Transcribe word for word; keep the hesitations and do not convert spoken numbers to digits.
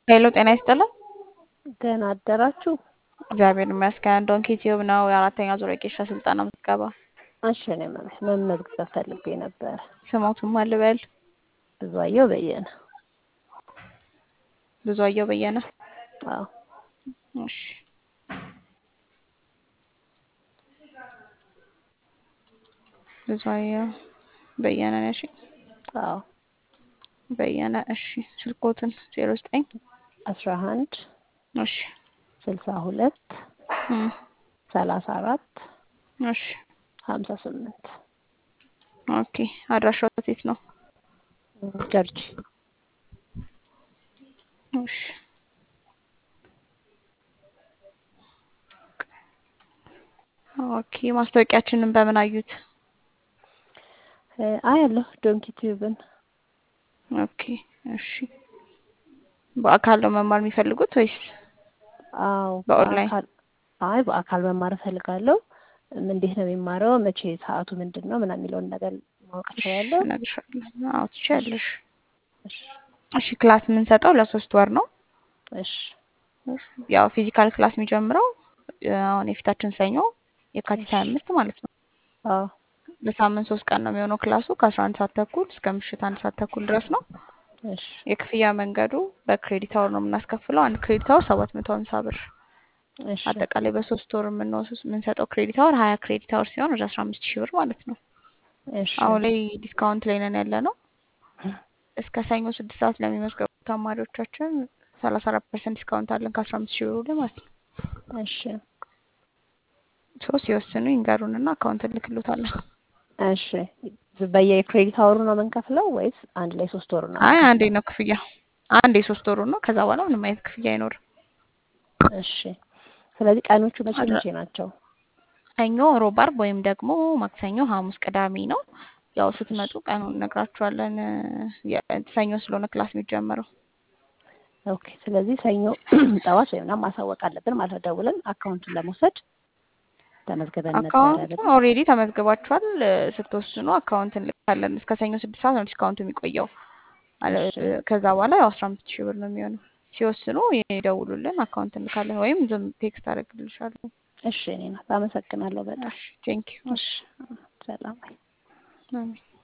ሄሎ ጤና ይስጥልን። ደህና አደራችሁ? እግዚአብሔር ይመስገን። ዶንኪ ቲዩብ ነው የአራተኛ ዙር የቄሻ ስልጠና ምዝገባ። እሺ እኔ መመ- መመዝገብ ፈልጌ ነበር። ስሞቱን ማን ልበል? ብዙአየሁ በየነ። ብዙአየሁ በየነ። አዎ እሺ ብዙአየሁ በየነ ነሽ? አዎ በየነ እሺ። ስልኮትን ዜሮ ዘጠኝ አስራ አንድ እሺ ስልሳ ሁለት እም ሰላሳ አራት እሺ ሀምሳ ስምንት ኦኬ። አድራሻው የት ነው? ጀርጂ። እሺ ኦኬ። ማስታወቂያችንን በምን አዩት? አያለሁ ዶንኪ ቲዩብን። ኦኬ እሺ። በአካል ነው መማር የሚፈልጉት ወይስ አዎ በኦንላይን? በአካል አይ በአካል መማር እፈልጋለሁ። ም- እንዴት ነው የሚማረው? መቼ ሰዓቱ ምንድን ነው ምናምን የሚለውን ነገር ማወቅ እሺ እችላለሁ? እነግርሻለሁ። አዎ እሺ ትችያለሽ። እሺ እሺ ክላስ የምንሰጠው ለሶስት ወር ነው። እሺ ያው ፊዚካል ክላስ የሚጀምረው እ፣ አሁን የፊታችን ሰኞ የካቲት እሺ ሀያ አምስት ማለት ነው። አዎ በሳምንት ሶስት ቀን ነው የሚሆነው ክላሱ ከአስራ አንድ ሰዓት ተኩል እስከ ምሽት አንድ ሰዓት ተኩል ድረስ ነው። እሺ የክፍያ መንገዱ በክሬዲት አወር ነው የምናስከፍለው። አንድ ክሬዲት አወር ሰባት መቶ ሀምሳ ብር። እሺ አጠቃላይ በሶስት ወር የምንወስድ የምንሰጠው ክሬዲት አወር ሀያ ክሬዲት አወር ሲሆን ወደ አስራ አምስት ሺህ ብር ማለት ነው። እሺ አሁን ላይ ዲስካውንት ላይ ነን ያለ ነው። እስከ ሰኞ ስድስት ሰዓት ለሚመዝገቡ ተማሪዎቻችን ሰላሳ አራት ፐርሰንት ዲስካውንት አለን ከአስራ አምስት ሺህ ብሩ ላይ ማለት ነው። እሺ ሶ ሲወስኑ ይንገሩንና አካውንት እንልክሎታለን። እሺ በየክሬዲት አወሩ ነው የምንከፍለው ወይስ አንድ ላይ ሶስት ወሩ ነው አይ አንዴ የምንከፍለው? ነው ክፍያ፣ አንዴ ሶስት ወሩ ነው። ከዛ በኋላ ምንም አይነት ክፍያ አይኖርም። እሺ ስለዚህ ቀኖቹ መቼ አድራ መቼ ናቸው? ሰኞ፣ ሮብ፣ አርብ ወይም ደግሞ ማክሰኞ፣ ሐሙስ፣ ቅዳሜ ነው። ያው እሺ ስትመጡ ቀኑን እነግራችኋለን። የ- ሰኞ ስለሆነ ክላስ የሚጀመረው ኦኬ። ስለዚህ ሰኞ ጠዋት ወይም ምናምን ማሳወቅ አለብን ማለት ነው። ደውለን አካውንቱን ለመውሰድ ተመዝግበን ነበረ አካውንት ብለን። ኦልሬዲ ተመዝግባችኋል። እ፣ ስትወስኑ አካውንት እንልካለን። እስከ ሰኞ ስድስት ሰዓት ነው ዲስካውንቱ የሚቆየው። አለ- እሺ እ፣ ከዛ በኋላ ያው አስራ አምስት ሺህ ብር ነው የሚሆነው። ሲወስኑ ይደውሉልን፣ አካውንት እንልካለን ወይም ዝም ቴክስት አደርግልሻለሁ። እሺ እኔ ናት። አመሰግናለሁ በጣም። እሺ ቴንክ ዩ። እሺ እሺ ሰላም። አሜን።